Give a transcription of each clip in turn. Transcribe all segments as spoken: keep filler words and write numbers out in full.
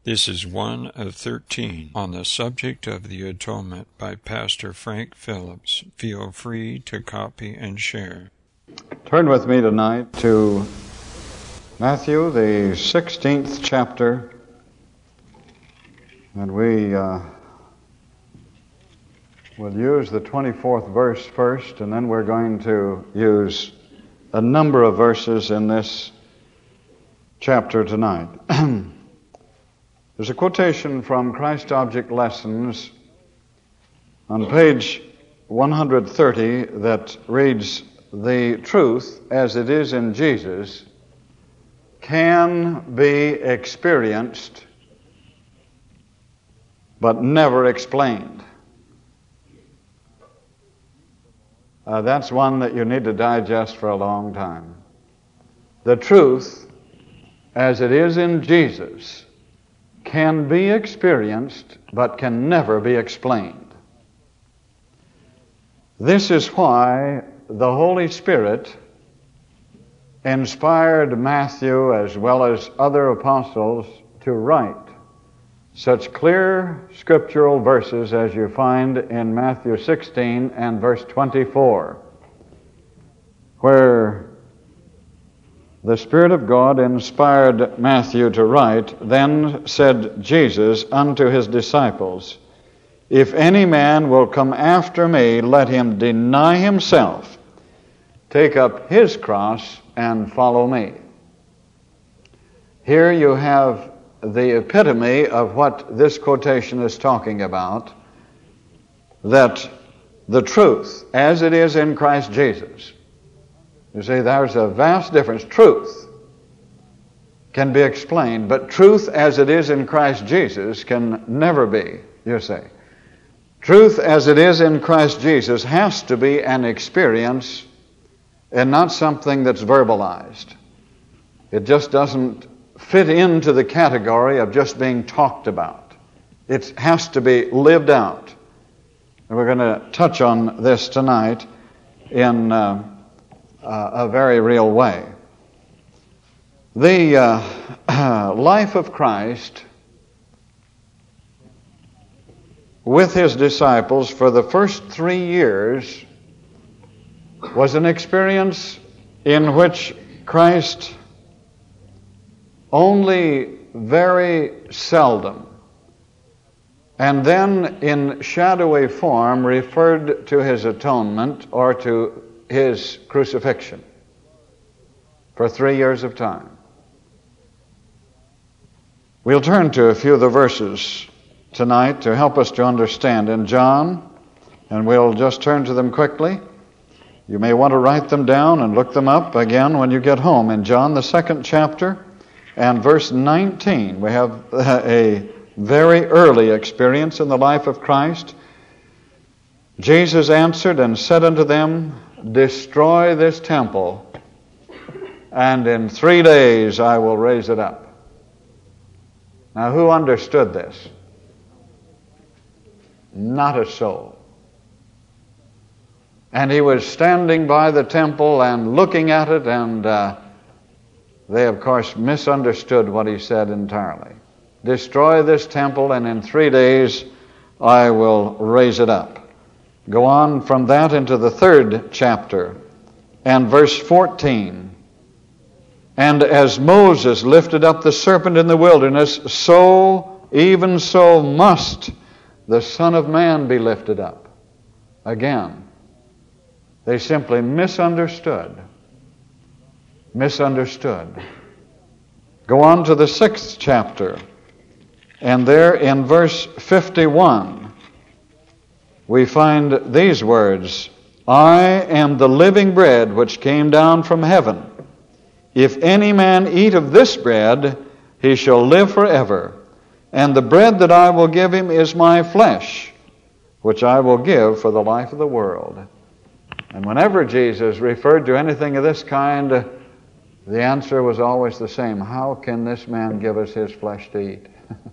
This is one of thirteen on the subject of the atonement by Pastor Frank Phillips. Feel free to copy and share. Turn with me tonight to Matthew, the sixteenth chapter, and we uh, will use the twenty-fourth verse first, and then we're going to use a number of verses in this chapter tonight. There's a quotation from Christ Object Lessons on page one hundred thirty that reads, "The truth as it is in Jesus can be experienced but never explained." Uh, that's one that you need to digest for a long time. The truth as it is in Jesus can be experienced but can never be explained. This is why the Holy Spirit inspired Matthew as well as other apostles to write such clear scriptural verses as you find in Matthew sixteen and verse twenty-four, where the Spirit of God inspired Matthew to write, "Then said Jesus unto his disciples, If any man will come after me, let him deny himself, take up his cross, and follow me." Here you have the epitome of what this quotation is talking about, that the truth, as it is in Christ Jesus. You see, there's a vast difference. Truth can be explained, but truth as it is in Christ Jesus can never be, you say. Truth as it is in Christ Jesus has to be an experience and not something that's verbalized. It just doesn't fit into the category of just being talked about. It has to be lived out. And we're going to touch on this tonight in uh, uh, a very real way. The uh, life of Christ with his disciples for the first three years was an experience in which Christ only very seldom and then in shadowy form referred to his atonement or to his crucifixion for three years of time. We'll turn to a few of the verses tonight to help us to understand in John, and we'll just turn to them quickly. You may want to write them down and look them up again when you get home. In John, the second chapter, and verse nineteen, we have a very early experience in the life of Christ. Jesus answered and said unto them, Destroy this temple, and in three days I will raise it up. Now, who understood this? Not a soul. And he was standing by the temple and looking at it, and uh, they, of course, misunderstood what he said entirely. Destroy this temple, and in three days I will raise it up. Go on from that into the third chapter, and verse fourteen. And as Moses lifted up the serpent in the wilderness, so, even so must the Son of Man be lifted up. Again, they simply misunderstood. Misunderstood. Go on to the sixth chapter, and there in verse fifty-one, we find these words, I am the living bread which came down from heaven. If any man eat of this bread, he shall live forever. And the bread that I will give him is my flesh, which I will give for the life of the world. And whenever Jesus referred to anything of this kind, the answer was always the same. How can this man give us his flesh to eat?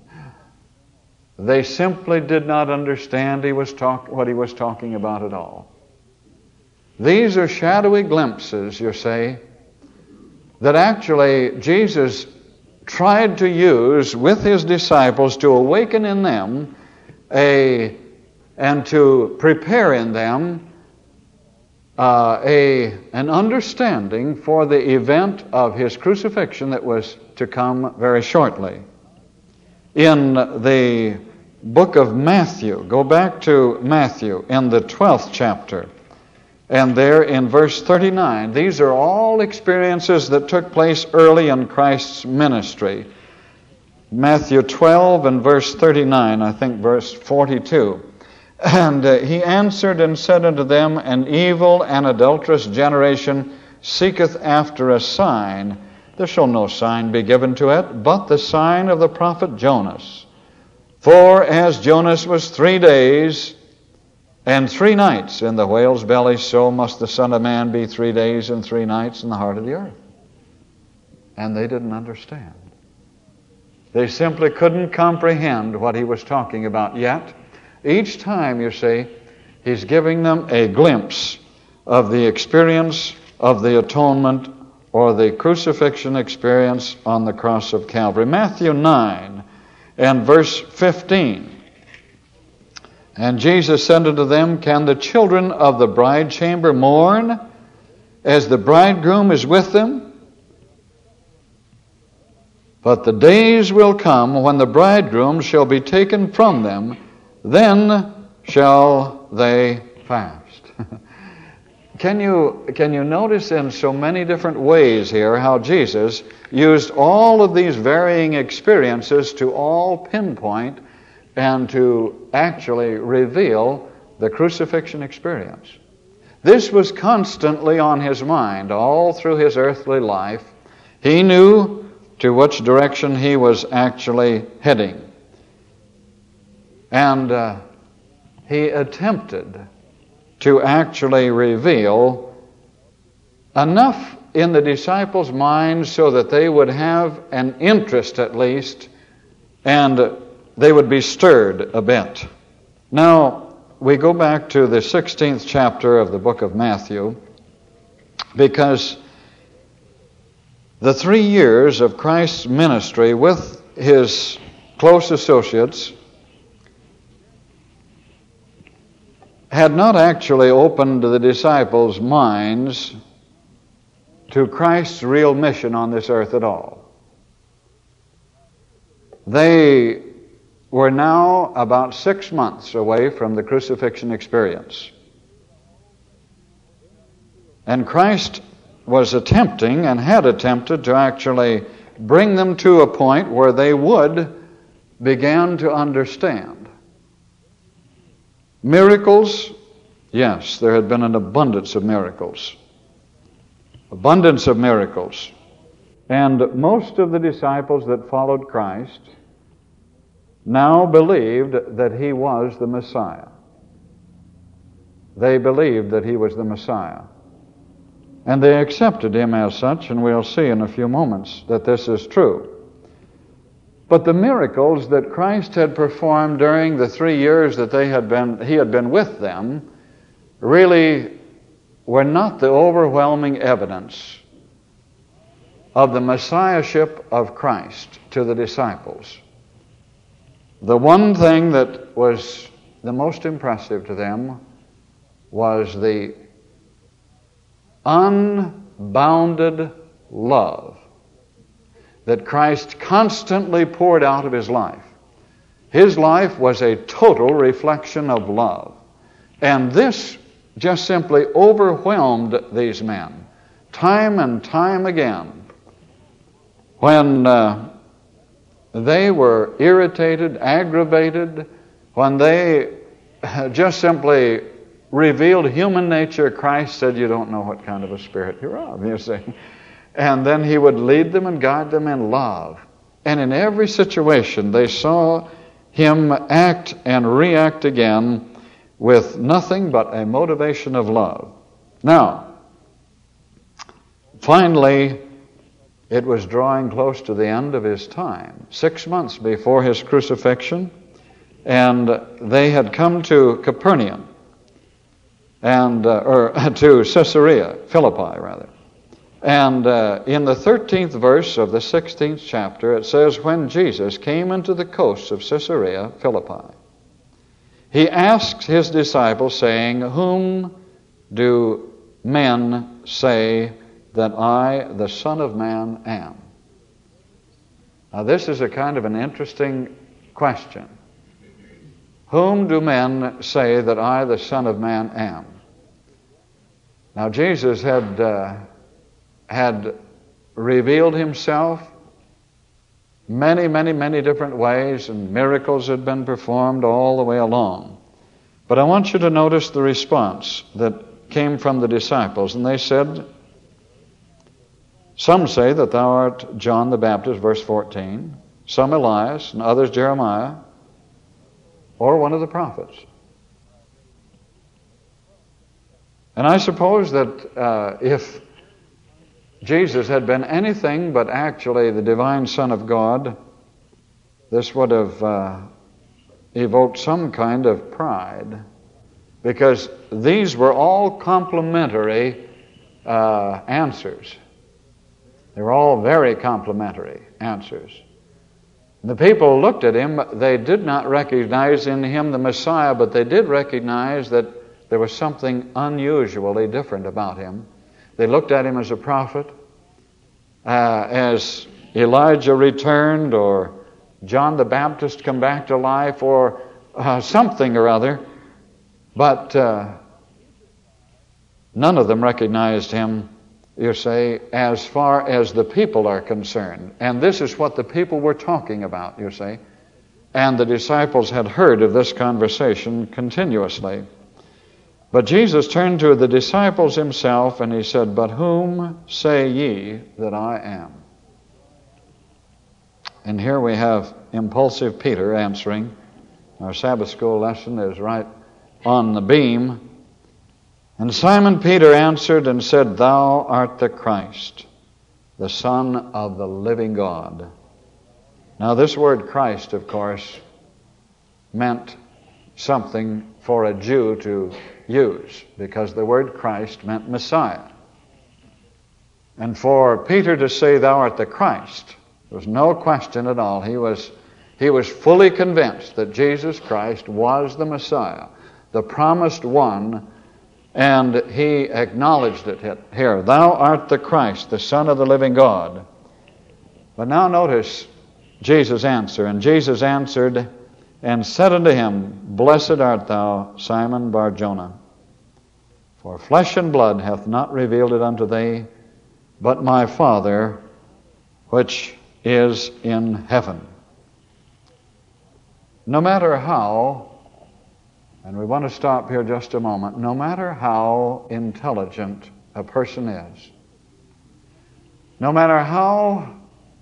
They simply did not understand he was talk- what he was talking about at all. These are shadowy glimpses, you say, that actually Jesus tried to use with his disciples to awaken in them a and to prepare in them uh, a an understanding for the event of his crucifixion that was to come very shortly. In the book of Matthew, go back to Matthew in the twelfth chapter, and there in verse thirty-nine, these are all experiences that took place early in Christ's ministry. Matthew twelve and verse thirty-nine, I think verse forty-two. And uh, he answered and said unto them, An evil and adulterous generation seeketh after a sign. There shall no sign be given to it, but the sign of the prophet Jonas. For as Jonas was three days and three nights in the whale's belly, so must the Son of Man be three days and three nights in the heart of the earth. And they didn't understand. They simply couldn't comprehend what he was talking about yet. Each time, you see, he's giving them a glimpse of the experience of the atonement or the crucifixion experience on the cross of Calvary. Matthew nine and verse fifteen. And Jesus said unto them, Can the children of the bride chamber mourn as the bridegroom is with them? But the days will come when the bridegroom shall be taken from them, then shall they fast. Can you, can you notice in so many different ways here how Jesus used all of these varying experiences to all pinpoint and to actually reveal the crucifixion experience? This was constantly on his mind all through his earthly life. He knew to which direction he was actually heading. And uh, he attempted to actually reveal enough in the disciples' minds so that they would have an interest at least, and they would be stirred a bit. Now, we go back to the sixteenth chapter of the book of Matthew, because the three years of Christ's ministry with his close associates had not actually opened the disciples' minds to Christ's real mission on this earth at all. They were now about six months away from the crucifixion experience. And Christ was attempting and had attempted to actually bring them to a point where they would begin to understand. Miracles, yes, there had been an abundance of miracles. Abundance of miracles. And most of the disciples that followed Christ now believed that he was the Messiah. They believed that he was the Messiah. And they accepted him as such, and we'll see in a few moments that this is true. But the miracles that Christ had performed during the three years that they had been, he had been with them really were not the overwhelming evidence of the Messiahship of Christ to the disciples. The one thing that was the most impressive to them was the unbounded love that Christ constantly poured out of his life. His life was a total reflection of love. And this just simply overwhelmed these men, time and time again. When uh, they were irritated, aggravated, when they just simply revealed human nature, Christ said, you don't know what kind of a spirit you're of, you see. And then he would lead them and guide them in love. And in every situation, they saw him act and react again with nothing but a motivation of love. Now, finally, it was drawing close to the end of his time, six months before his crucifixion, and they had come to Capernaum, and uh, or to Caesarea, Philippi rather. And uh, in the thirteenth verse of the sixteenth chapter, it says, when Jesus came into the coasts of Caesarea Philippi, he asked his disciples, saying, whom do men say that I, the Son of Man, am? Now this is a kind of an interesting question. Whom do men say that I, the Son of Man, am? Now Jesus had... Uh, had revealed himself many, many, many different ways, and miracles had been performed all the way along. But I want you to notice the response that came from the disciples. And they said, some say that thou art John the Baptist, verse fourteen, some Elias, and others Jeremiah, or one of the prophets. And I suppose that uh, if Jesus had been anything but actually the divine Son of God, this would have uh, evoked some kind of pride, because these were all complementary uh, answers. They were all very complimentary answers. The people looked at him. They did not recognize in him the Messiah, but they did recognize that there was something unusually different about him. They looked at him as a prophet, uh, as Elijah returned, or John the Baptist come back to life, or uh, something or other. But uh, none of them recognized him, you say, as far as the people are concerned. And this is what the people were talking about, you say. And the disciples had heard of this conversation continuously. But Jesus turned to the disciples himself, and he said, "But whom say ye that I am?" And here we have impulsive Peter answering. Our Sabbath school lesson is right on the beam. And Simon Peter answered and said, "Thou art the Christ, the Son of the living God." Now this word Christ, of course, meant something for a Jew to use, because the word Christ meant Messiah. And for Peter to say, "Thou art the Christ," there was no question at all. He was, he was fully convinced that Jesus Christ was the Messiah, the promised one, and he acknowledged it here. "Thou art the Christ, the Son of the living God." But now notice Jesus' answer. "And Jesus answered and said unto him, Blessed art thou, Simon Bar-Jonah, for flesh and blood hath not revealed it unto thee, but my Father which is in heaven." No matter how, and we want to stop here just a moment, no matter how intelligent a person is, no matter how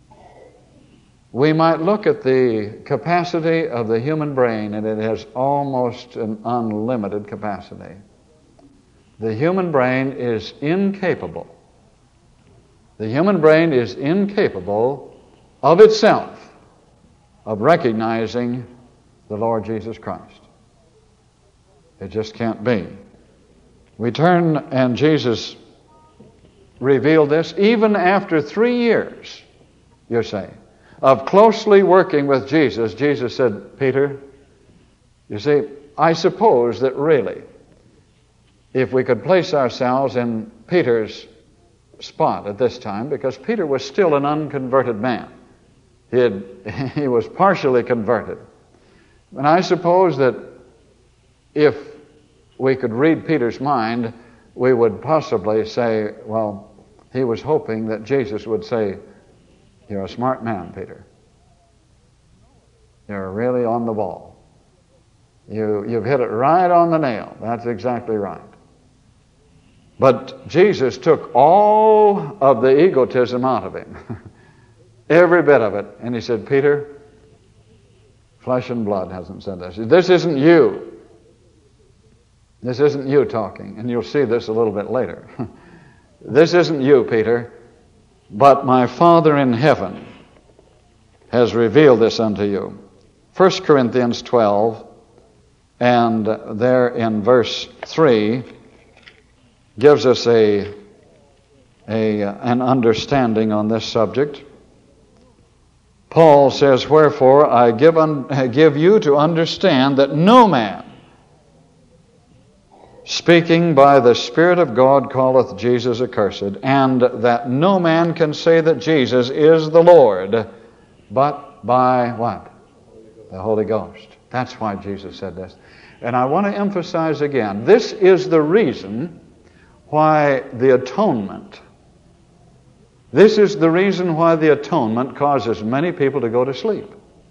we might look at the capacity of the human brain, and it has almost an unlimited capacity. The human brain is incapable. The human brain is incapable of itself of recognizing the Lord Jesus Christ. It just can't be. We turn, and Jesus revealed this even after three years, you say, of closely working with Jesus. Jesus said, "Peter, you see, I suppose that really, if we could place ourselves in Peter's spot at this time, because Peter was still an unconverted man. He, had, he was partially converted. And I suppose that if we could read Peter's mind, we would possibly say, well, he was hoping that Jesus would say, 'You're a smart man, Peter. You're really on the ball. You, you've hit it right on the nail. That's exactly right.' But Jesus took all of the egotism out of him, every bit of it, and he said, "Peter, flesh and blood hasn't said this. This isn't you. This isn't you talking." And you'll see this a little bit later. "This isn't you, Peter, but my Father in heaven has revealed this unto you." First Corinthians twelve, and there in verse three, gives us a, a, an understanding on this subject. Paul says, "Wherefore I give, un, give you to understand that no man, speaking by the Spirit of God, calleth Jesus accursed, and that no man can say that Jesus is the Lord, but by" what? The Holy Ghost. That's why Jesus said this. And I want to emphasize again, this is the reason why the atonement, this is the reason why the atonement causes many people to go to sleep.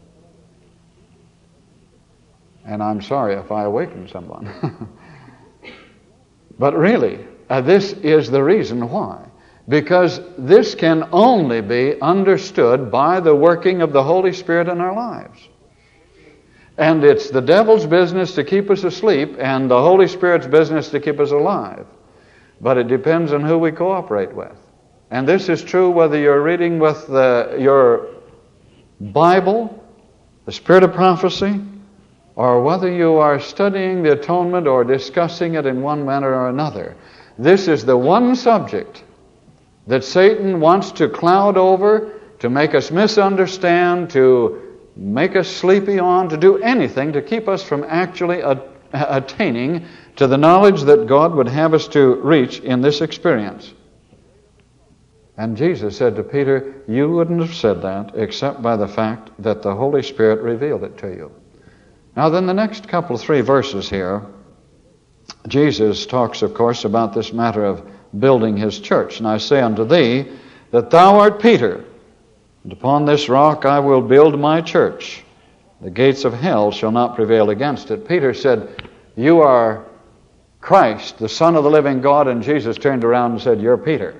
And I'm sorry if I awaken someone. But really, uh, this is the reason why. Because this can only be understood by the working of the Holy Spirit in our lives. And it's the devil's business to keep us asleep and the Holy Spirit's business to keep us alive. But it depends on who we cooperate with. And this is true whether you're reading with the, your Bible, the Spirit of prophecy, or whether you are studying the atonement or discussing it in one manner or another. This is the one subject that Satan wants to cloud over, to make us misunderstand, to make us sleepy on, to do anything to keep us from actually a, attaining to the knowledge that God would have us to reach in this experience. And Jesus said to Peter, "You wouldn't have said that except by the fact that the Holy Spirit revealed it to you." Now then, the next couple, three verses here, Jesus talks, of course, about this matter of building his church. "And I say unto thee that thou art Peter, and upon this rock I will build my church. The gates of hell shall not prevail against it." Peter said, "You are Christ, the Son of the living God," and Jesus turned around and said, "You're Peter."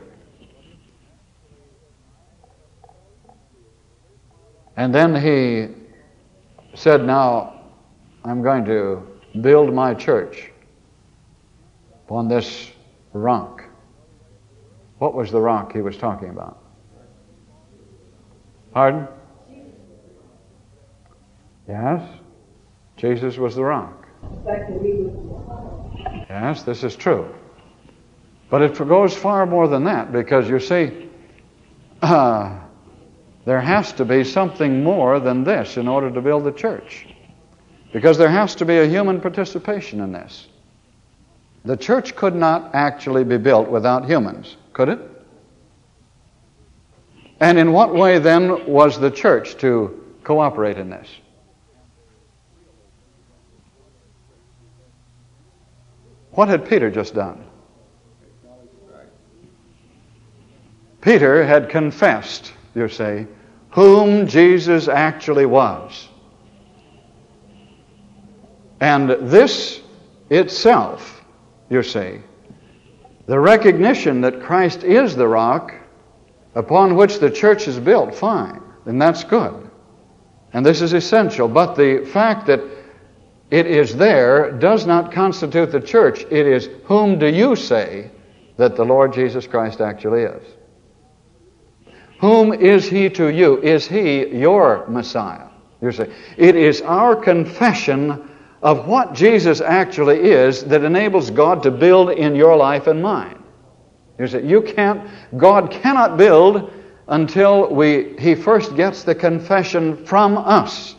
And then he said, "Now I'm going to build my church upon this rock." What was the rock he was talking about? Pardon? Yes? Jesus was the rock. Yes, this is true. But it goes far more than that, because you see, uh, there has to be something more than this in order to build the church. Because there has to be a human participation in this. The church could not actually be built without humans, could it? And in what way then was the church to cooperate in this? What had Peter just done? Peter had confessed, you say, whom Jesus actually was. And this itself, you see, the recognition that Christ is the rock upon which the church is built, fine, and that's good. And this is essential. But the fact that it is there does not constitute the church. It is, whom do you say that the Lord Jesus Christ actually is? Whom is he to you? Is he your Messiah? You say, it is our confession of what Jesus actually is that enables God to build in your life and mine. You say, you can't, God cannot build until we He first gets the confession from us.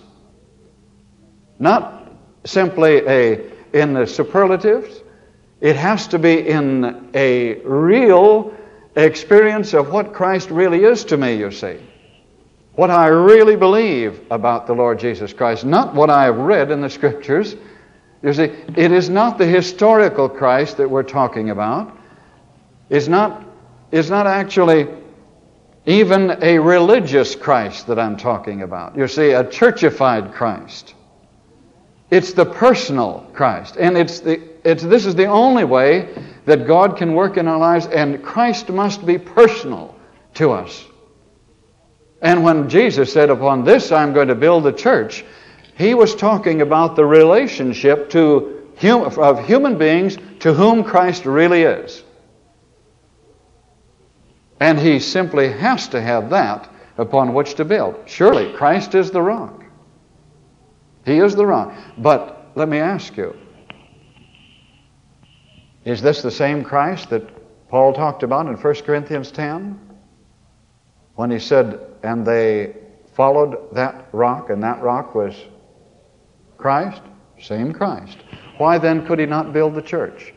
Not simply a in the superlatives. It has to be in a real experience of what Christ really is to me, you see. What I really believe about the Lord Jesus Christ, not what I have read in the Scriptures. You see, it is not the historical Christ that we're talking about. It's not, it's not actually even a religious Christ that I'm talking about. You see, a churchified Christ. It's the personal Christ. And it's the it's this is the only way that God can work in our lives, and Christ must be personal to us. And when Jesus said, upon this I'm going to build the church, He was talking about the relationship to hum, of human beings to whom Christ really is. And He simply has to have that upon which to build. Surely, Christ is the rock. He is the rock. But let me ask you, is this the same Christ that Paul talked about in First Corinthians ten, when he said, and they followed that rock, and that rock was Christ, same Christ. Why then could he not build the church?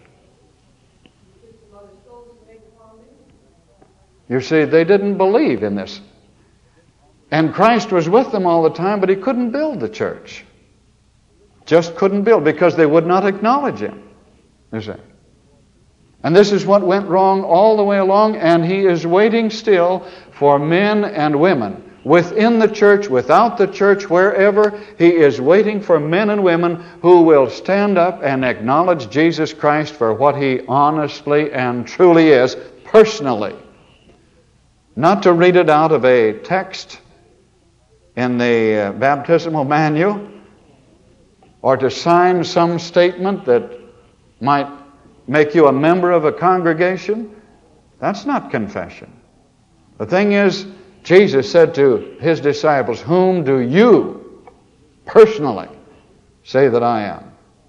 You see, they didn't believe in this. And Christ was with them all the time, but he couldn't build the church. Just couldn't build because they would not acknowledge him. You see. And this is what went wrong all the way along, and he is waiting still for men and women within the church, without the church, wherever. He is waiting for men and women who will stand up and acknowledge Jesus Christ for what he honestly and truly is, personally. Not to read it out of a text in the uh, baptismal manual, or to sign some statement that might make you a member of a congregation. That's not confession. The thing is, Jesus said to his disciples, whom do you personally say that I am?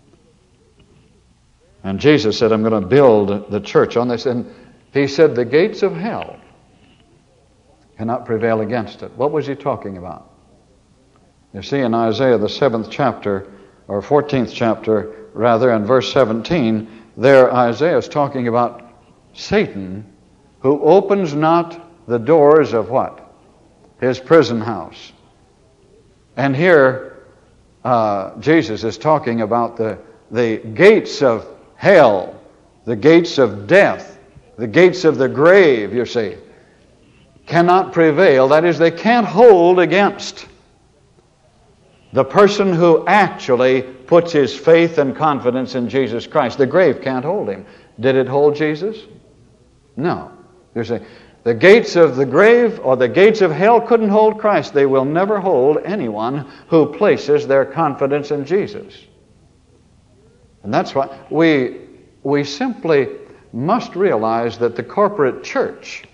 And Jesus said, I'm going to build the church on this. And he said, the gates of hell cannot prevail against it. What was he talking about? You see, in Isaiah, the seventh chapter, or fourteenth chapter, rather, in verse seventeen, there Isaiah is talking about Satan, who opens not the doors of what? His prison house. And here, uh, Jesus is talking about the, the gates of hell, the gates of death, the gates of the grave, you see, cannot prevail. That is, they can't hold against the person who actually puts his faith and confidence in Jesus Christ. The grave can't hold him. Did it hold Jesus? No. You see, the gates of the grave or the gates of hell couldn't hold Christ. They will never hold anyone who places their confidence in Jesus. And that's why we, we simply must realize that the corporate church,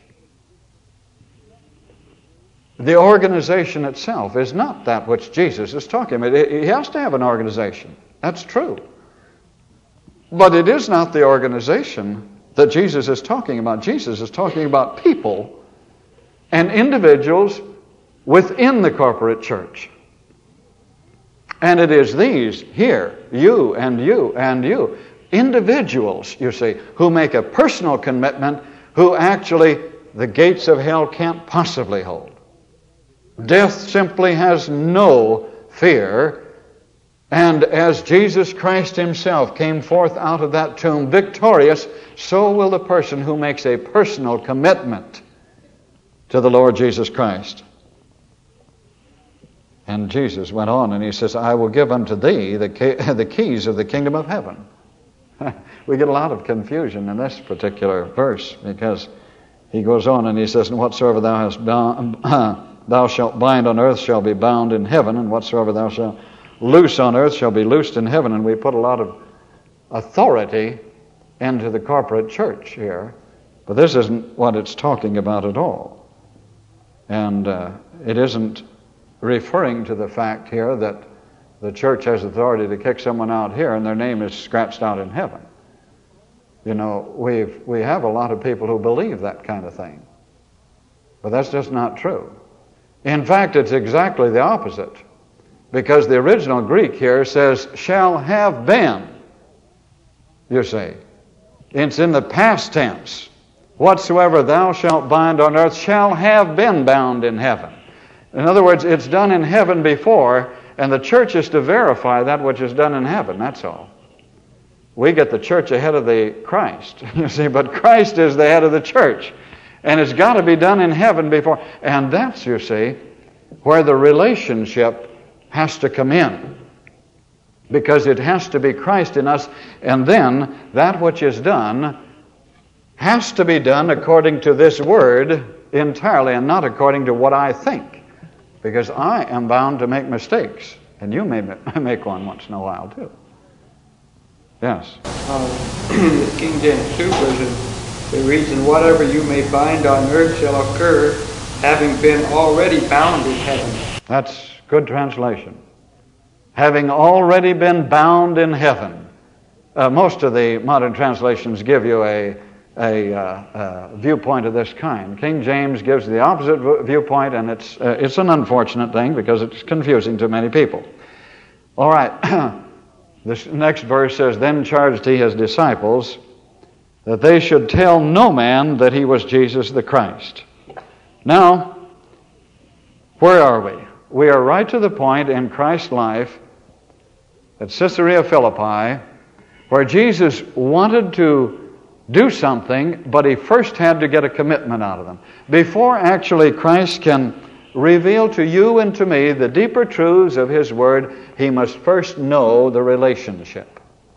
the organization itself, is not that which Jesus is talking about. He has to have an organization. That's true. But it is not the organization that Jesus is talking about. Jesus is talking about people and individuals within the corporate church. And it is these here, you and you and you, individuals, you see, who make a personal commitment, who actually the gates of hell can't possibly hold. Death simply has no fear. And as Jesus Christ himself came forth out of that tomb victorious, so will the person who makes a personal commitment to the Lord Jesus Christ. And Jesus went on and he says, I will give unto thee the, key, the keys of the kingdom of heaven. We get a lot of confusion in this particular verse, because he goes on and he says, and whatsoever thou hast bound, thou shalt bind on earth shall be bound in heaven, and whatsoever thou shalt loose on earth shall be loosed in heaven. And we put a lot of authority into the corporate church here, but this isn't what it's talking about at all. And uh, it isn't referring to the fact here that the church has authority to kick someone out here and their name is scratched out in heaven. You know, we've, we have a lot of people who believe that kind of thing. But that's just not true. In fact, it's exactly the opposite. Because the original Greek here says, shall have been, you see. It's in the past tense. Whatsoever thou shalt bind on earth shall have been bound in heaven. In other words, it's done in heaven before, and the church is to verify that which is done in heaven, that's all. We get the church ahead of the Christ, you see, but Christ is the head of the church. And it's got to be done in heaven before. And that's, you see, where the relationship has to come in. Because it has to be Christ in us, and then that which is done has to be done according to this word entirely, and not according to what I think. Because I am bound to make mistakes, and you may make one once in a while too. Yes? Uh, the King James Super, it reads, and whatever you may bind on earth shall occur, having been already bound in heaven. That's good translation. Having already been bound in heaven. Uh, most of the modern translations give you a a uh, uh, viewpoint of this kind. King James gives the opposite v- viewpoint, and it's uh, it's an unfortunate thing because it's confusing to many people. All right, this next verse says, "Then charged he his disciples that they should tell no man that he was Jesus the Christ." Now, where are we? We are right to the point in Christ's life at Caesarea Philippi where Jesus wanted to do something, but he first had to get a commitment out of them. Before actually Christ can reveal to you and to me the deeper truths of his word, he must first know the relationship.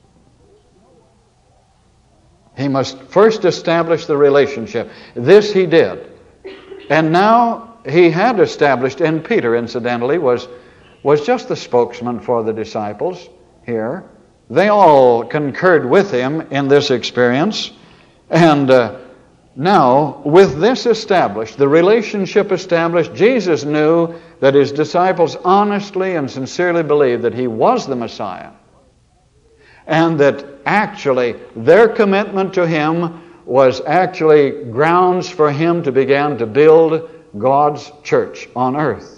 He must first establish the relationship. This he did. And now he had established, and Peter, incidentally, was, was just the spokesman for the disciples here. They all concurred with him in this experience. And uh, now, with this established, the relationship established, Jesus knew that his disciples honestly and sincerely believed that he was the Messiah. And that actually their commitment to him was actually grounds for him to begin to build God's church on earth.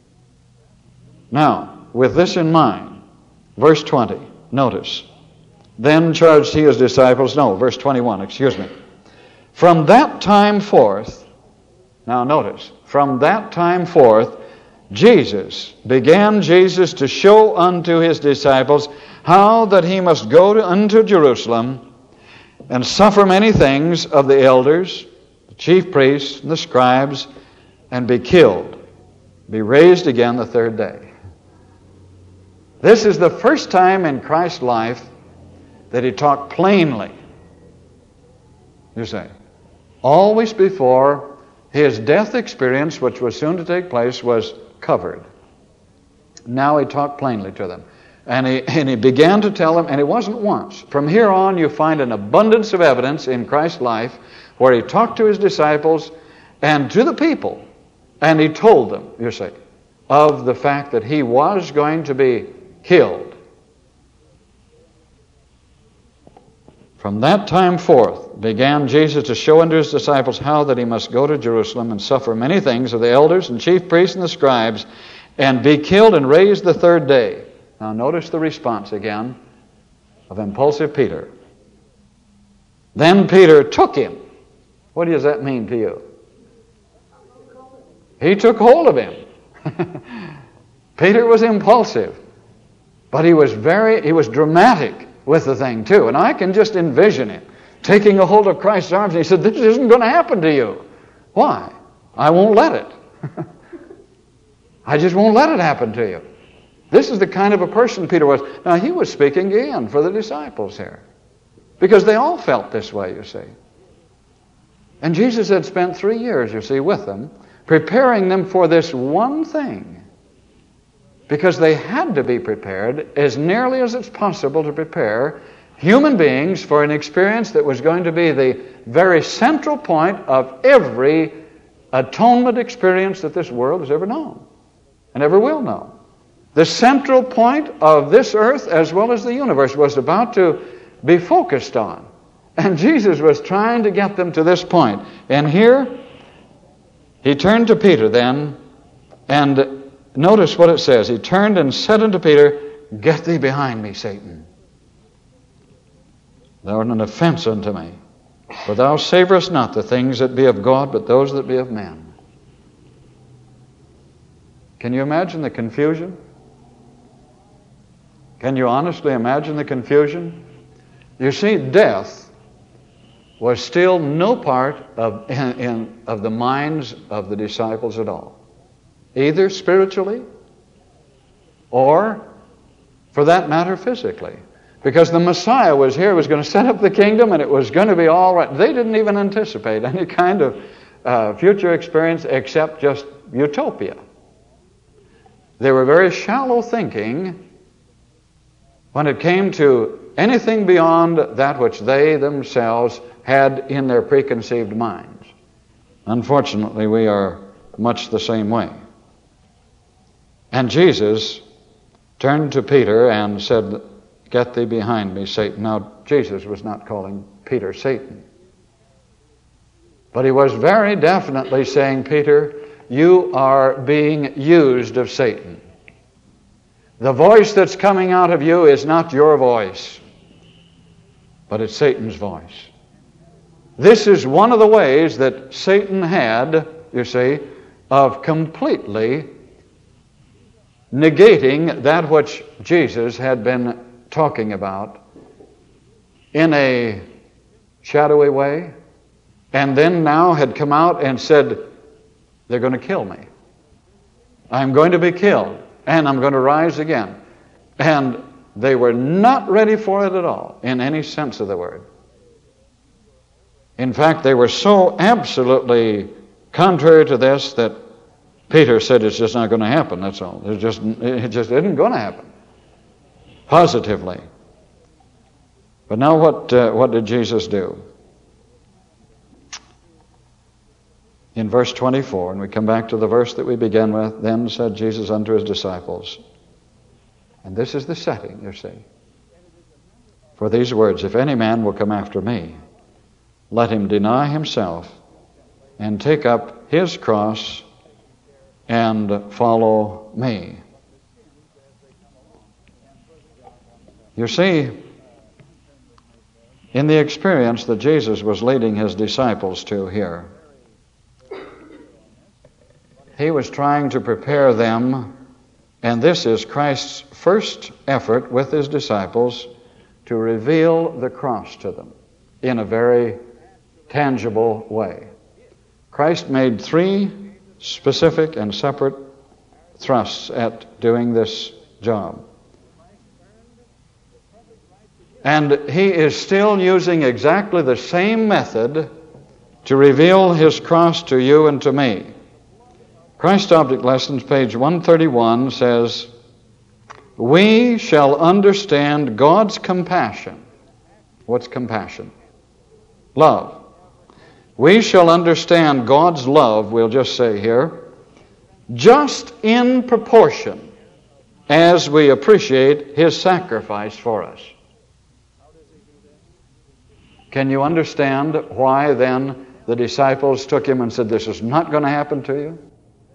Now, with this in mind, verse twenty, notice. Then charged he his disciples, no, verse twenty-one, excuse me. From that time forth, now notice, from that time forth, Jesus, began Jesus to show unto his disciples how that he must go to, unto Jerusalem and suffer many things of the elders, the chief priests, and the scribes, and be killed, be raised again the third day. This is the first time in Christ's life that he talked plainly. You say, always before, his death experience, which was soon to take place, was covered. Now he talked plainly to them. And he, and he began to tell them, and it wasn't once. From here on, you find an abundance of evidence in Christ's life where he talked to his disciples and to the people, and he told them, you see, of the fact that he was going to be killed. From that time forth began Jesus to show unto his disciples how that he must go to Jerusalem and suffer many things of the elders and chief priests and the scribes, and be killed and raised the third day. Now notice the response again of impulsive Peter. Then Peter took him. What does that mean to you? He took hold of him. Peter was impulsive, but he was very, he was dramatic with the thing too. And I can just envision him taking a hold of Christ's arms, and he said, "This isn't going to happen to you." Why? I won't let it. I just won't let it happen to you. This is the kind of a person Peter was. Now, he was speaking again for the disciples here, because they all felt this way, you see. And Jesus had spent three years, you see, with them, preparing them for this one thing, because they had to be prepared as nearly as it's possible to prepare human beings for an experience that was going to be the very central point of every atonement experience that this world has ever known and ever will know. The central point of this earth as well as the universe was about to be focused on. And Jesus was trying to get them to this point. And here, he turned to Peter then, and notice what it says. He turned and said unto Peter, "Get thee behind me, Satan. Thou art an offense unto me, for thou savorest not the things that be of God, but those that be of men." Can you imagine the confusion? Can you honestly imagine the confusion? You see, death was still no part of, in, in, of the minds of the disciples at all, either spiritually or, for that matter, physically. Because the Messiah was here, was going to set up the kingdom, and it was going to be all right. They didn't even anticipate any kind of uh, future experience except just utopia. They were very shallow thinking when it came to anything beyond that which they themselves had in their preconceived minds. Unfortunately, we are much the same way. And Jesus turned to Peter and said, "Get thee behind me, Satan." Now, Jesus was not calling Peter Satan. But he was very definitely saying, Peter, you are being used of Satan. The voice that's coming out of you is not your voice, but it's Satan's voice. This is one of the ways that Satan had, you see, of completely negating that which Jesus had been talking about in a shadowy way, and then now had come out and said, they're going to kill me. I'm going to be killed, and I'm going to rise again. And they were not ready for it at all, in any sense of the word. In fact, they were so absolutely contrary to this that Peter said it's just not going to happen, that's all. It just, it just isn't going to happen. Positively. But now what, uh, what did Jesus do? In verse twenty-four, and we come back to the verse that we began with, then said Jesus unto his disciples, and this is the setting, you see, for these words, if any man will come after me, let him deny himself and take up his cross and follow me. You see, in the experience that Jesus was leading his disciples to here, he was trying to prepare them, and this is Christ's first effort with his disciples, to reveal the cross to them in a very tangible way. Christ made three specific and separate thrusts at doing this job. And he is still using exactly the same method to reveal his cross to you and to me. Christ Object Lessons, page one thirty-one, says, we shall understand God's compassion. What's compassion? Love. We shall understand God's love, we'll just say here, just in proportion as we appreciate his sacrifice for us. Can you understand why then the disciples took him and said, this is not going to happen to you?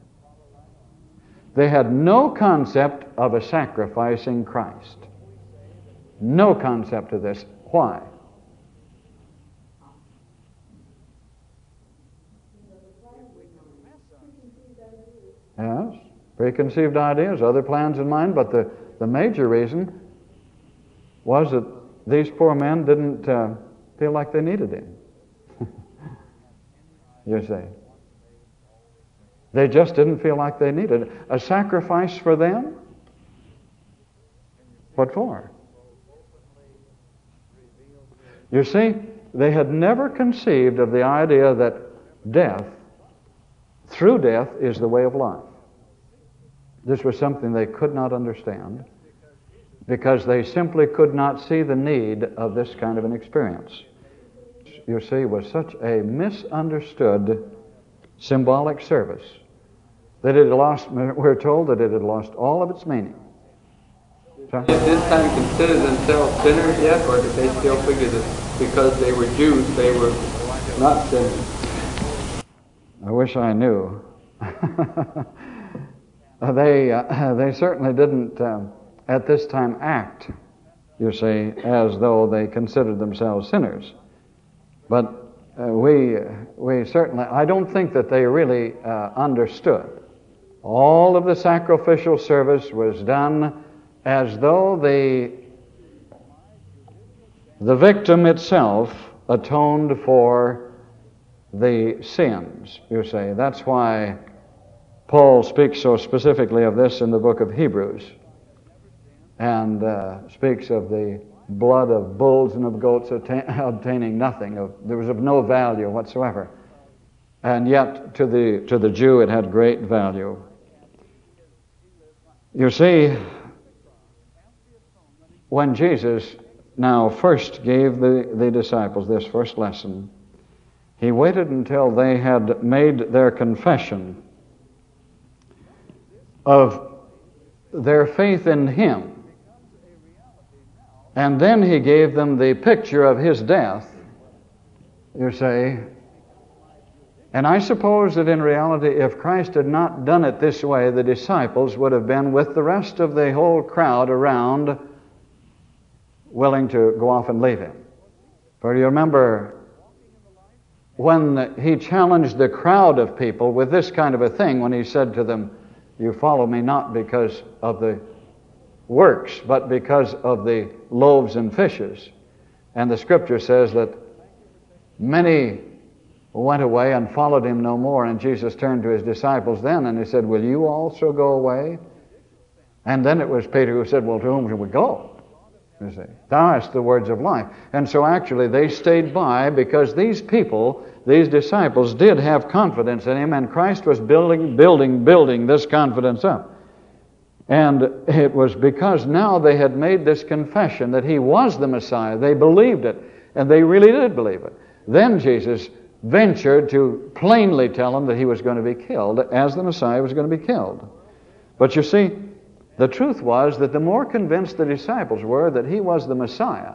They had no concept of a sacrificing Christ. No concept of this. Why? Yes, preconceived ideas, other plans in mind, but the, the major reason was that these poor men didn't uh, feel like they needed him. You see. They just didn't feel like they needed a sacrifice for them. What for? You see, they had never conceived of the idea that death, through death, is the way of life. This was something they could not understand because they simply could not see the need of this kind of an experience. You see, it was such a misunderstood symbolic service that it had lost, we're told that it had lost all of its meaning. Did this time consider themselves sinners yet, or did they still figure that because they were Jews, they were not sinners? I wish I knew. they, uh, they certainly didn't, um, at this time, act, you see, as though they considered themselves sinners. But uh, we, we certainly, I don't think that they really uh, understood. All of the sacrificial service was done as though the, the victim itself atoned for the sins, you see. That's why Paul speaks so specifically of this in the book of Hebrews, and uh, speaks of the blood of bulls and of goats attain, obtaining nothing. Of, there was of no value whatsoever. And yet, to the, to the Jew, it had great value. You see, when Jesus now first gave the, the disciples this first lesson, he waited until they had made their confession of their faith in him. And then he gave them the picture of his death, you say, And I suppose that in reality, if Christ had not done it this way, the disciples would have been with the rest of the whole crowd around, willing to go off and leave him. For you remember when he challenged the crowd of people with this kind of a thing, when he said to them, "You follow me not because of the works, but because of the loaves and fishes." And the Scripture says that many went away and followed him no more. And Jesus turned to his disciples then and he said, "Will you also go away?" And then it was Peter who said, "Well, to whom shall we go?" You see, thou hast the words of life. And so actually they stayed by because these people, these disciples, did have confidence in him, and Christ was building, building, building this confidence up. And it was because now they had made this confession that he was the Messiah. They believed it, and they really did believe it. Then Jesus ventured to plainly tell them that he was going to be killed, as the Messiah was going to be killed. But you see, the truth was that the more convinced the disciples were that he was the Messiah,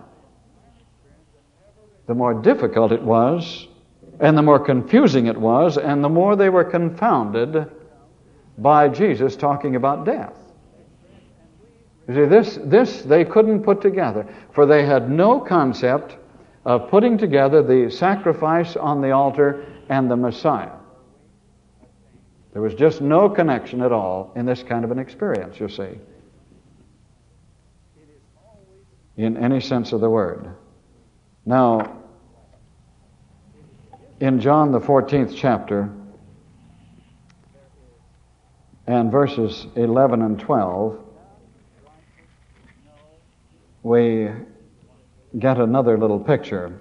the more difficult it was, and the more confusing it was, and the more they were confounded by Jesus talking about death. You see, this, this they couldn't put together, for they had no concept of putting together the sacrifice on the altar and the Messiah. There was just no connection at all in this kind of an experience, you see, in any sense of the word. Now, in John the fourteenth chapter, and verses eleven and twelve, we get another little picture.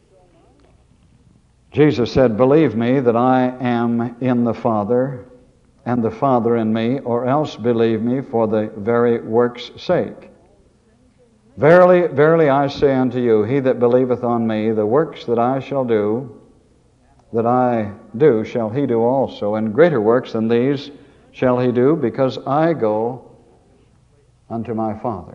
Jesus said, "Believe me that I am in the Father, and the Father in me, or else believe me for the very work's sake. Verily, verily I say unto you, he that believeth on me, the works that I shall do, that I do, shall he do also, and greater works than these shall he do, because I go unto my Father."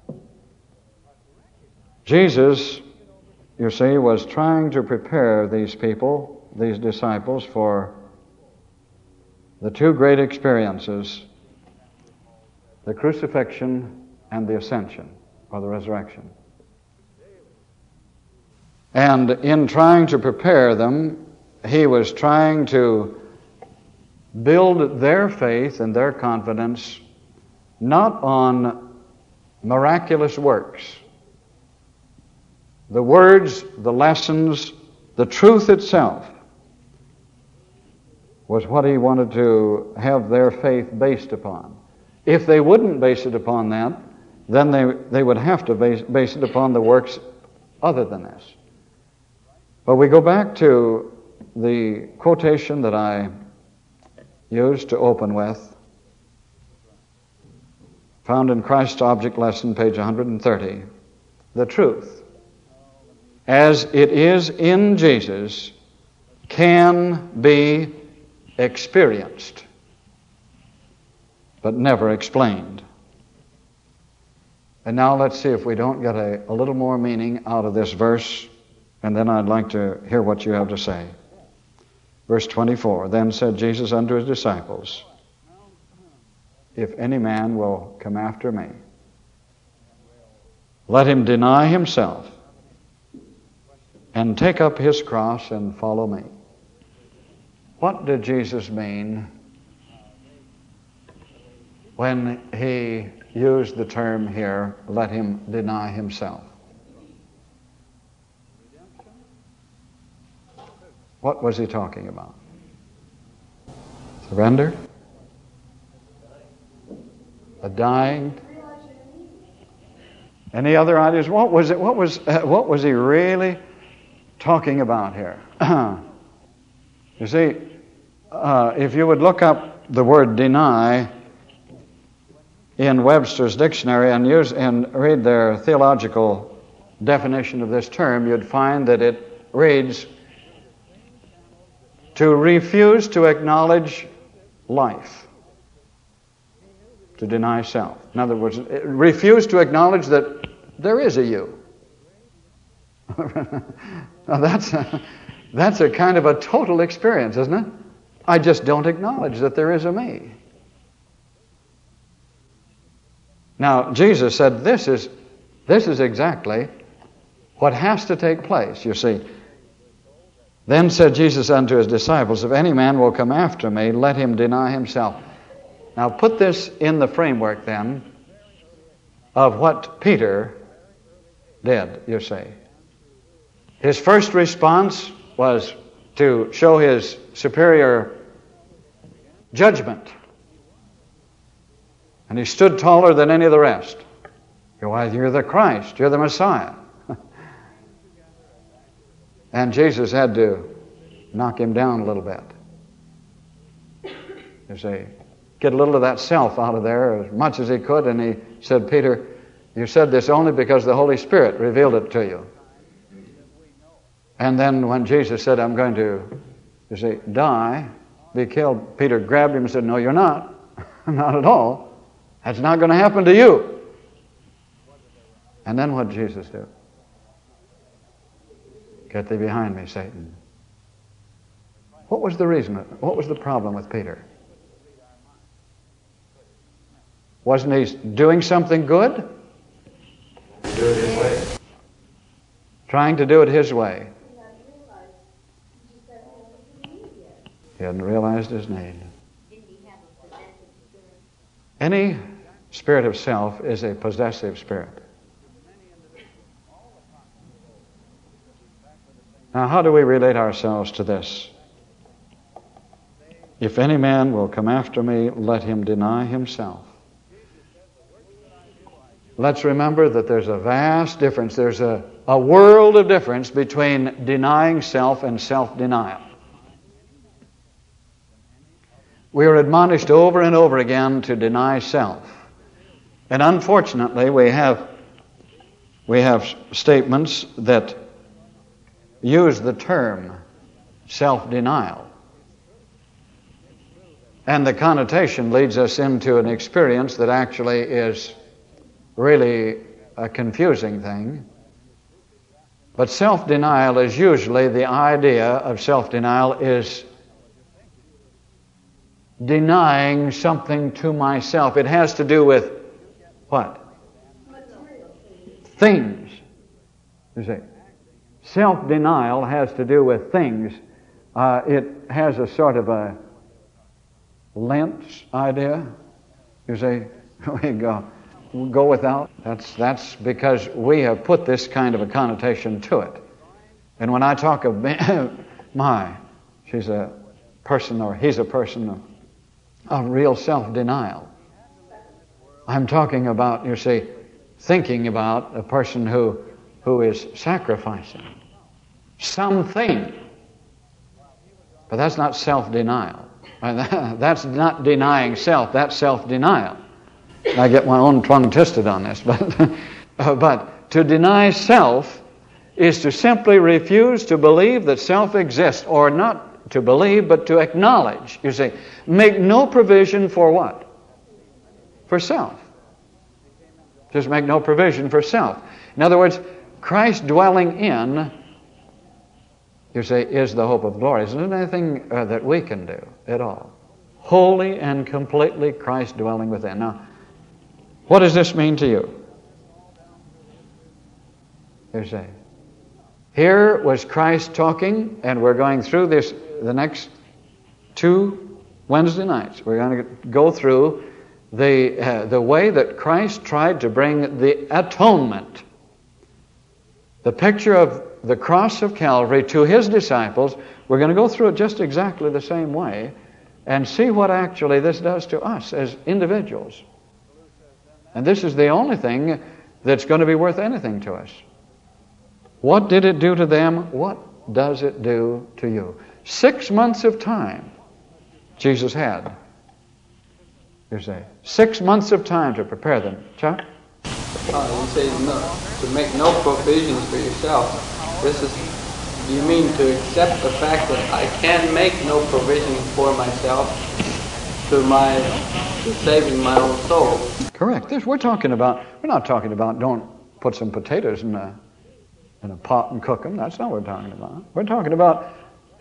Jesus, you see, was trying to prepare these people, these disciples, for the two great experiences, the crucifixion and the ascension, or the resurrection. And in trying to prepare them, he was trying to build their faith and their confidence not on miraculous works. The words, the lessons, the truth itself was what he wanted to have their faith based upon. If they wouldn't base it upon that, then they, they would have to base, base it upon the works other than this. But we go back to the quotation that I used to open with, found in Christ's Object Lesson, page one hundred thirty. The truth, as it is in Jesus, can be experienced, but never explained. And now let's see if we don't get a, a little more meaning out of this verse, and then I'd like to hear what you have to say. Verse twenty-four, "Then said Jesus unto his disciples, If any man will come after me, let him deny himself, and take up his cross and follow me." What did Jesus mean when he used the term here, "let him deny himself"? What was he talking about? Surrender? A dying? Any other ideas? What was it? What was? Uh, what was he really talking about here? You see, uh, if you would look up the word "deny" in Webster's dictionary and use and read their theological definition of this term, you'd find that it reads, to refuse to acknowledge life, to deny self. In other words, refuse to acknowledge that there is a you. Now that's, That's a kind of a total experience, isn't it? I just don't acknowledge that there is a me. Now, Jesus said this is, this is exactly what has to take place, you see. Then said Jesus unto his disciples, if any man will come after me, let him deny himself. Now put this in the framework then of what Peter did, you see. His first response was to show his superior judgment. And he stood taller than any of the rest. Why, you're the Christ, you're the Messiah. And Jesus had to knock him down a little bit. You see, get a little of that self out of there as much as he could. And he said, Peter, you said this only because the Holy Spirit revealed it to you. And then when Jesus said, I'm going to, you see, die, be killed, Peter grabbed him and said, no, you're not. Not at all. That's not going to happen to you. And then what did Jesus do? Get thee behind me, Satan. What was the reason? What was the problem with Peter? Wasn't he doing something good? Do it his way. Trying to do it his way. He hadn't realized his need. Any spirit of self is a possessive spirit. Now, how do we relate ourselves to this? If any man will come after me, let him deny himself. Let's remember that there's a vast difference. There's a, a world of difference between denying self and self-denial. We are admonished over and over again to deny self. And unfortunately, we have, we have statements that use the term self-denial. And the connotation leads us into an experience that actually is really a confusing thing. But self-denial is usually, the idea of self-denial is denying something to myself. It has to do with what? Things. You see, self-denial has to do with things. Uh, it has a sort of a Lent idea. You say, we go, we go without. That's that's because we have put this kind of a connotation to it. And when I talk of my, she's a person or he's a person of, of real self-denial, I'm talking about, you see, thinking about a person who who is sacrificing something. But that's not self-denial. That's not denying self. That's self-denial. I get my own tongue twisted on this. But, but to deny self is to simply refuse to believe that self exists, or not to believe, but to acknowledge. You see, make no provision for what? For self. Just make no provision for self. In other words, Christ dwelling in, you say, is the hope of glory. Isn't anything uh, that we can do at all. Wholly and completely Christ dwelling within. Now, what does this mean to you? You say, here was Christ talking, and we're going through this the next two Wednesday nights. We're going to go through the uh, the way that Christ tried to bring the atonement, the picture of the cross of Calvary, to his disciples. We're going to go through it just exactly the same way and see what actually this does to us as individuals. And this is the only thing that's going to be worth anything to us. What did it do to them? What does it do to you? Six months of time Jesus had. You say, six months of time to prepare them. Chuck? Uh, you say no, to make no provisions for yourself. This is, do you mean to accept the fact that I can make no provisions for myself to my to saving my own soul? Correct. This we're talking about. We're not talking about don't put some potatoes in a in a pot and cook them. That's not what we're talking about. We're talking about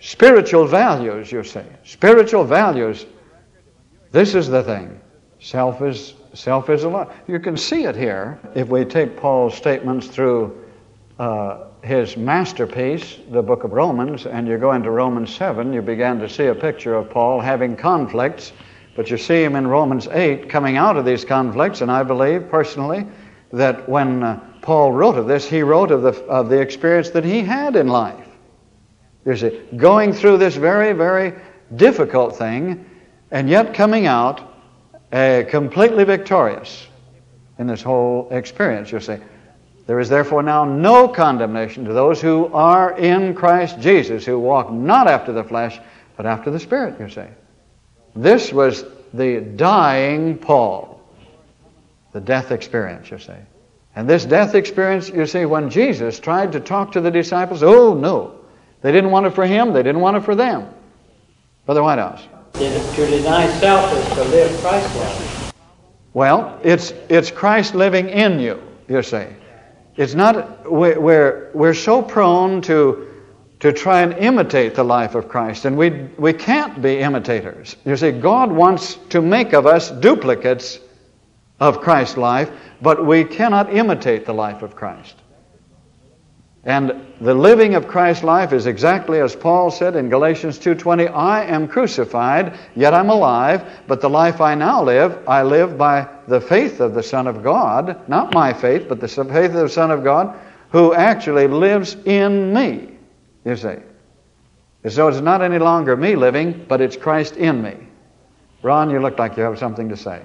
spiritual values, you see. Spiritual values. This is the thing. Self is self is a lot. You can see it here if we take Paul's statements through uh, his masterpiece, the book of Romans, and you go into Romans seven, you begin to see a picture of Paul having conflicts, but you see him in Romans eight coming out of these conflicts, and I believe personally that when uh, Paul wrote of this, he wrote of the of the experience that he had in life. You see, going through this very, very difficult thing, and yet coming out uh, completely victorious in this whole experience, you see. There is therefore now no condemnation to those who are in Christ Jesus, who walk not after the flesh, but after the Spirit, you see. This was the dying Paul, the death experience, you see. And this death experience, you see, when Jesus tried to talk to the disciples, oh no, they didn't want it for him, they didn't want it for them. Brother Whitehouse. To deny self is to live Christ-like. Well, it's it's Christ living in you, you see. It's not, we're, we're so prone to to try and imitate the life of Christ, and we we can't be imitators. You see, God wants to make of us duplicates of Christ's life, but we cannot imitate the life of Christ. And the living of Christ's life is exactly as Paul said in Galatians two twenty, I am crucified, yet I'm alive, but the life I now live, I live by the faith of the Son of God, not my faith, but the faith of the Son of God, who actually lives in me, you see. And so it's not any longer me living, but it's Christ in me. Ron, you look like you have something to say.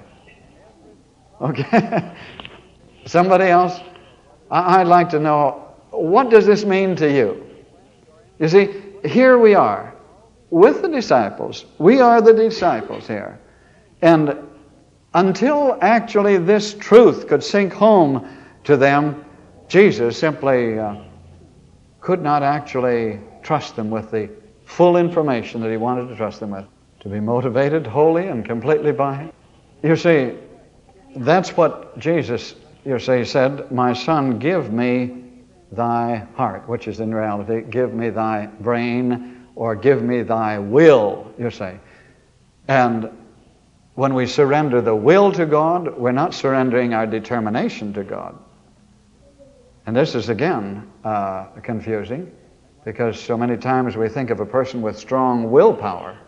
Okay. Somebody else? I'd like to know, what does this mean to you? You see, here we are with the disciples. We are the disciples here. And until actually this truth could sink home to them, Jesus simply uh, could not actually trust them with the full information that he wanted to trust them with. To be motivated wholly and completely by him. You see, that's what Jesus, you see, said, my son, give me thy heart, which is in reality, give me thy brain, or give me thy will, you say. And when we surrender the will to God, we're not surrendering our determination to God. And this is, again, uh, confusing, because so many times we think of a person with strong willpower,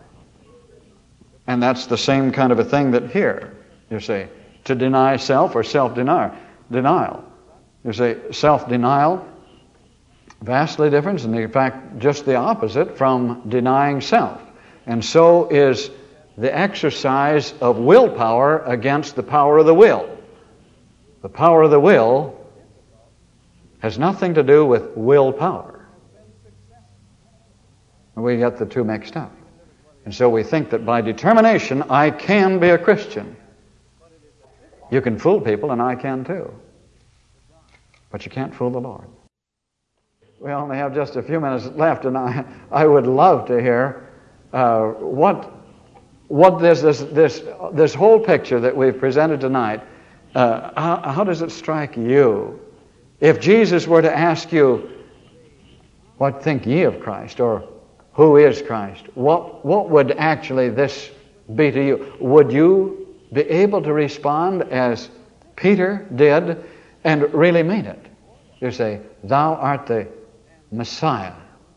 and that's the same kind of a thing that here, you see, to deny self or self-denial. Denial. You see, self-denial, vastly different, and in fact, just the opposite from denying self. And so is the exercise of willpower against the power of the will. The power of the will has nothing to do with willpower. We get the two mixed up. And so we think that by determination, I can be a Christian. You can fool people, and I can too. But you can't fool the Lord. We only have just a few minutes left, and I, I would love to hear uh, what what this this this this whole picture that we've presented tonight. Uh, how, how does it strike you? If Jesus were to ask you, "What think ye of Christ?" or "Who is Christ?" What what would actually this be to you? Would you be able to respond as Peter did and really mean it? You say, "Thou art the Messiah.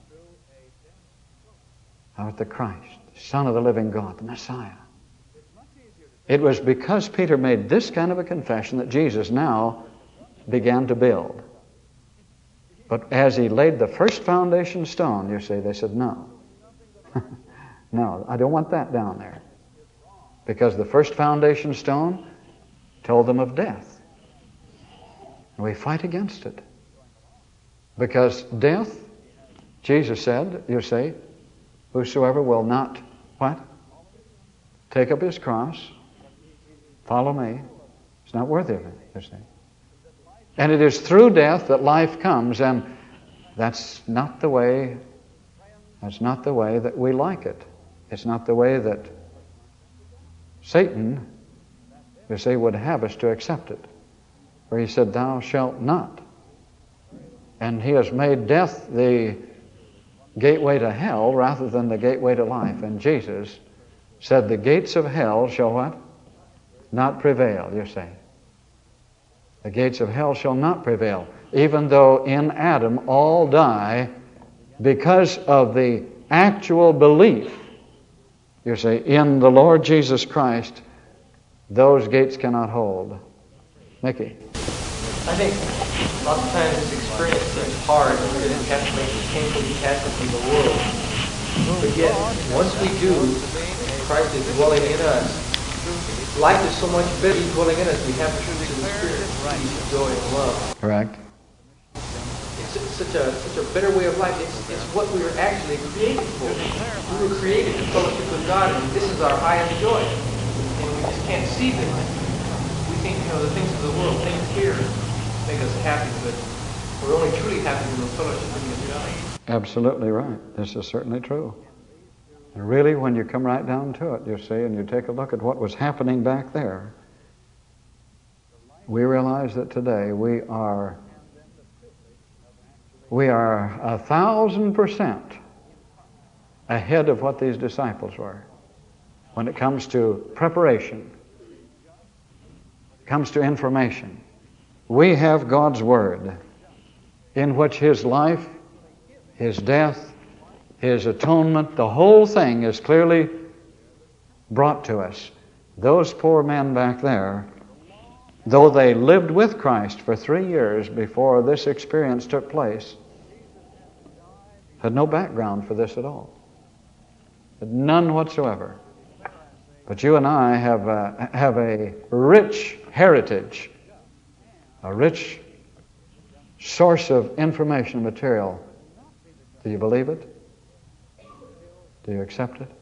Thou art the Christ, the Son of the living God, the Messiah." It was because Peter made this kind of a confession that Jesus now began to build. But as he laid the first foundation stone, you see, they said, no. No, I don't want that down there. Because the first foundation stone told them of death. And we fight against it. Because death, Jesus said, you see, whosoever will not, what? Take up his cross, follow me, is not worthy of it, you see. And it is through death that life comes, and that's not the way, that's not the way that we like it. It's not the way that Satan, you see, would have us to accept it. For he said, "Thou shalt not." And he has made death the gateway to hell rather than the gateway to life. And Jesus said, the gates of hell shall what? Not prevail, you say. The gates of hell shall not prevail, even though in Adam all die because of the actual belief, you say, in the Lord Jesus Christ. Those gates cannot hold. Mickey? I think lots of times this experience seems hard because it has to make us painfully detached from the world. But yet, once we do, Christ is dwelling in us. Life is so much better dwelling in us. We have the fruits of the Spirit, peace, joy, and love. Correct. It's such a such a better way of life. It's it's what we were actually created for. We were created to fellowship with God, and this is our highest joy. And we just can't see this. We think, you know, the things of the world, things here, make us happy, but we're only truly happy when we're fellowshipping with God. Absolutely right. This is certainly true. And really, when you come right down to it, you see, and you take a look at what was happening back there, we realize that today we are we are a thousand percent ahead of what these disciples were when it comes to preparation, comes to information. We have God's Word, in which His life, His death, His atonement, the whole thing is clearly brought to us. Those poor men back there, though they lived with Christ for three years before this experience took place, had no background for this at all. Had none whatsoever. But you and I have a, have a rich heritage, a rich source of information and material. Do you believe it? Do you accept it?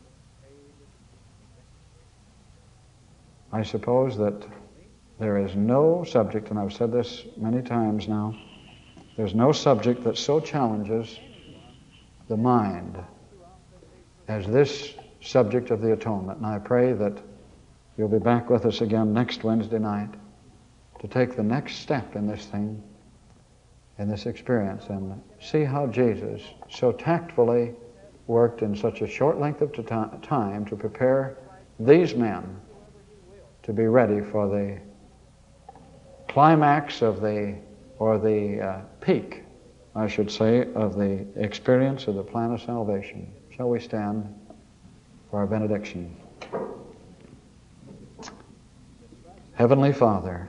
I suppose that there is no subject, and I've said this many times now, there's no subject that so challenges the mind as this subject of the atonement. And I pray that you'll be back with us again next Wednesday night to take the next step in this thing, in this experience, and see how Jesus so tactfully worked in such a short length of time to prepare these men to be ready for the climax of the, or the uh, peak, I should say, of the experience of the plan of salvation. Shall we stand for our benediction? Heavenly Father,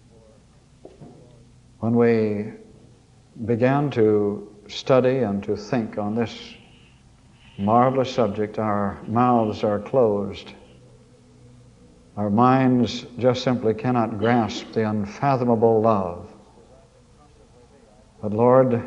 when we began to study and to think on this marvelous subject, our mouths are closed. Our minds just simply cannot grasp the unfathomable love. But Lord,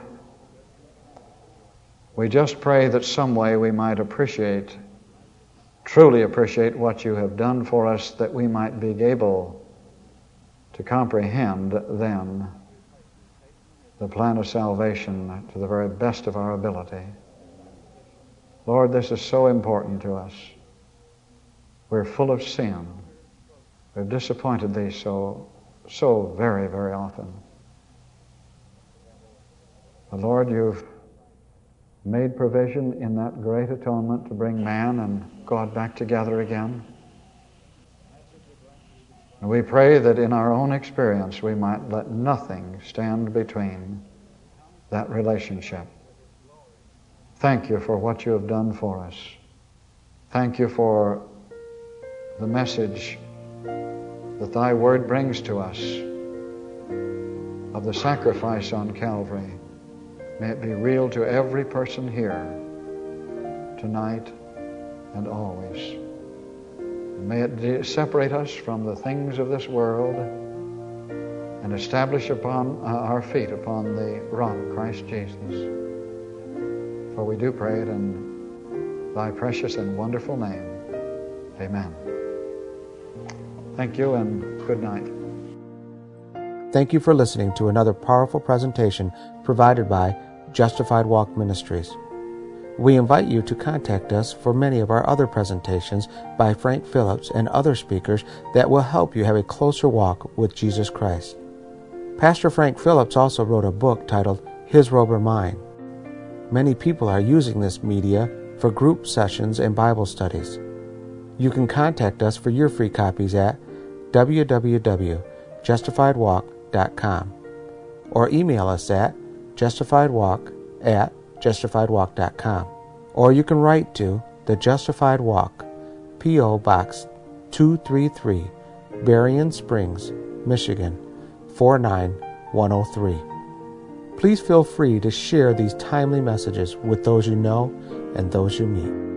we just pray that some way we might appreciate, truly appreciate what you have done for us, that we might be able to comprehend then the plan of salvation to the very best of our ability. Lord, this is so important to us. We're full of sin. We've disappointed Thee so, so very, very often. But Lord, You've made provision in that great atonement to bring man and God back together again. And we pray that in our own experience we might let nothing stand between that relationship. Thank You for what You have done for us. Thank You for the message that Thy Word brings to us of the sacrifice on Calvary. May it be real to every person here tonight and always. May it separate us from the things of this world and establish upon uh, our feet upon the rock, Christ Jesus. For we do pray it in Thy precious and wonderful name. Amen. Thank you and good night. Thank you for listening to another powerful presentation provided by Justified Walk Ministries. We invite you to contact us for many of our other presentations by Frank Phillips and other speakers that will help you have a closer walk with Jesus Christ. Pastor Frank Phillips also wrote a book titled His Robe or Mine. Many people are using this media for group sessions and Bible studies. You can contact us for your free copies at w w w dot justified walk dot com or email us at justifiedwalk at justifiedwalk dot com. Or you can write to The Justified Walk, P O. Box two thirty-three, Berrien Springs, Michigan four nine one oh three. Please feel free to share these timely messages with those you know and those you meet.